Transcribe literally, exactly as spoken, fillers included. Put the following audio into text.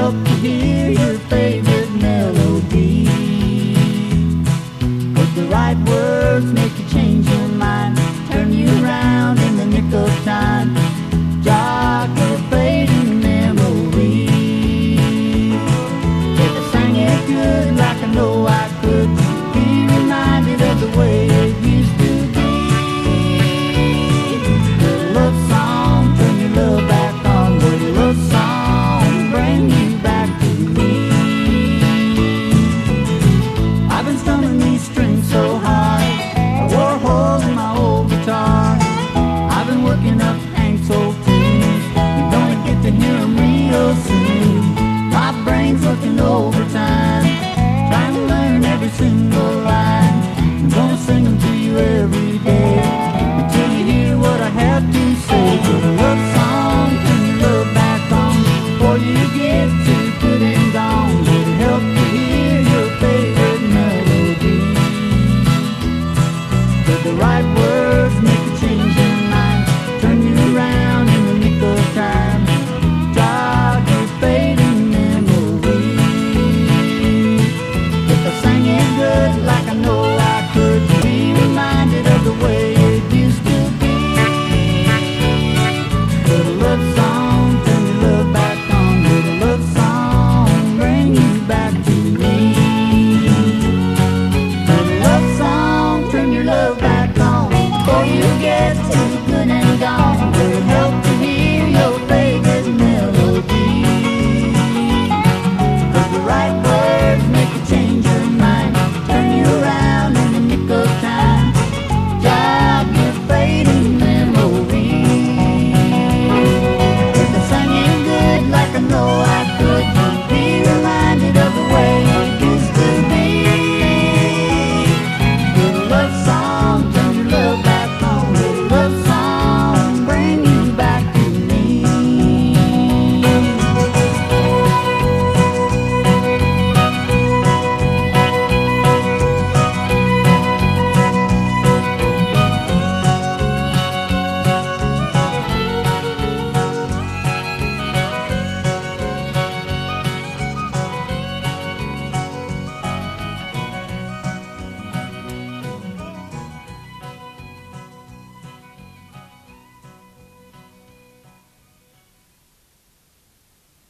help to hear your favorite melody. But the right words make you change your mind, turn you around in the nick of time, jog your fading memory. If I sang it good like I know I could, be reminded of the way it used to be. The love song, turn your love back on. The love song, bring you back to me. I've been strumming these strings so hard, I wore holes in my old guitar. I've been working up Hank's old tunes, you're gonna get to hear them real soon. My brain's working overtime, trying to learn every single line. I'm gonna sing them to you every day, until you hear what I have to say. But a love song, turn your love back on, before you get too good and gone. It'll help you hear your favorite melody. But the right words make you change your mind, turn you around in the nick of time, jog your fading memory. If I sang it good like I know I could, be reminded of the way it used to be. But a love song, turn your love back on. But a love song, bring you back to me. But a love song, turn your love back on, before you get too good and gone. But it'll help to hear your favorite melody. Cause the right words make you change your mind, turn you around in the nick of time, jog your fading memory. If I sang it good like I know